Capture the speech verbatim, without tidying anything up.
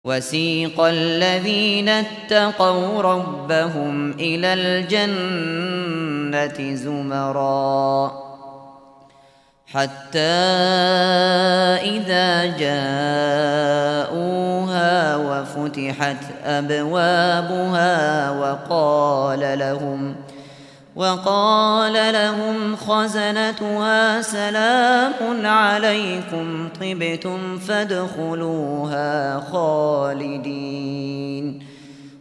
وسيق الذين اتقوا ربهم إلى الجنة زمرا حتى إذا جاءوها وفتحت أبوابها وقال لهم وقال لهم خزنتها سلام عليكم طبتم فادخلوها خالدين